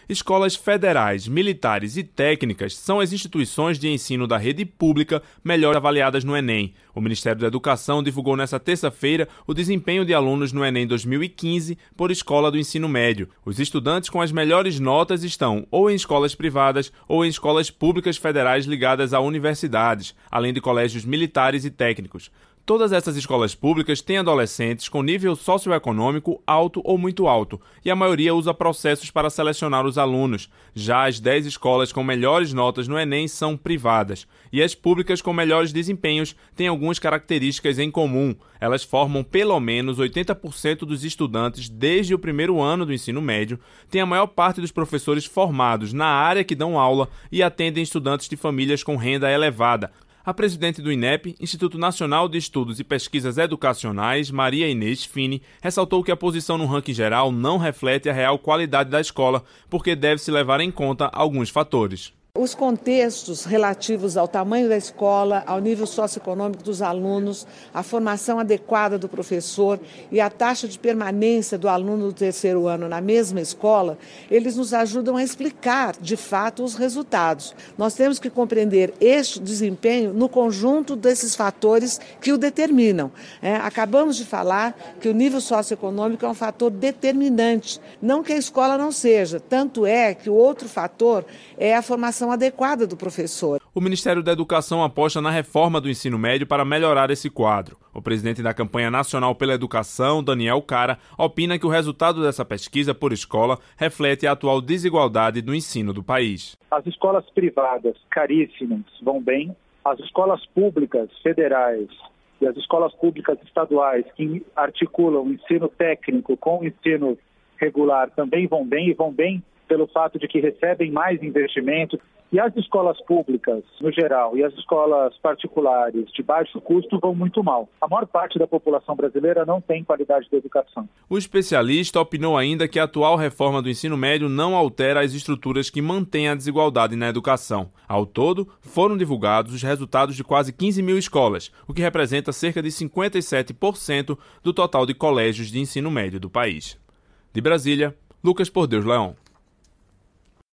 Escolas federais, militares e técnicas são as instituições de ensino da rede pública melhor avaliadas no Enem. O Ministério da Educação divulgou nesta terça-feira o desempenho de alunos no Enem 2015 por escola do ensino médio. Os estudantes com as melhores notas estão ou em escolas privadas ou em escolas públicas federais ligadas a universidades, além de colégios militares e técnicos. Todas essas escolas públicas têm adolescentes com nível socioeconômico alto ou muito alto, e a maioria usa processos para selecionar os alunos. Já as 10 escolas com melhores notas no Enem são privadas, e as públicas com melhores desempenhos têm algumas características em comum. Elas formam pelo menos 80% dos estudantes desde o primeiro ano do ensino médio, têm a maior parte dos professores formados na área que dão aula e atendem estudantes de famílias com renda elevada. A presidente do INEP, Instituto Nacional de Estudos e Pesquisas Educacionais, Maria Inês Fini, ressaltou que a posição no ranking geral não reflete a real qualidade da escola, porque deve-se levar em conta alguns fatores. Os contextos relativos ao tamanho da escola, ao nível socioeconômico dos alunos, a formação adequada do professor e a taxa de permanência do aluno do terceiro ano na mesma escola, eles nos ajudam a explicar, de fato, os resultados. Nós temos que compreender este desempenho no conjunto desses fatores que o determinam. Acabamos de falar que o nível socioeconômico é um fator determinante, não que a escola não seja, tanto é que o outro fator é a formação adequada do professor. O Ministério da Educação aposta na reforma do ensino médio para melhorar esse quadro. O presidente da Campanha Nacional pela Educação, Daniel Cara, opina que o resultado dessa pesquisa por escola reflete a atual desigualdade do ensino do país. As escolas privadas, caríssimas, vão bem. As escolas públicas federais e as escolas públicas estaduais que articulam o ensino técnico com o ensino regular também vão bem, e vão bem pelo fato de que recebem mais investimento. E as escolas públicas, no geral, e as escolas particulares de baixo custo vão muito mal. A maior parte da população brasileira não tem qualidade de educação. O especialista opinou ainda que a atual reforma do ensino médio não altera as estruturas que mantêm a desigualdade na educação. Ao todo, foram divulgados os resultados de quase 15 mil escolas, o que representa cerca de 57% do total de colégios de ensino médio do país. De Brasília, Lucas Por Deus Leão.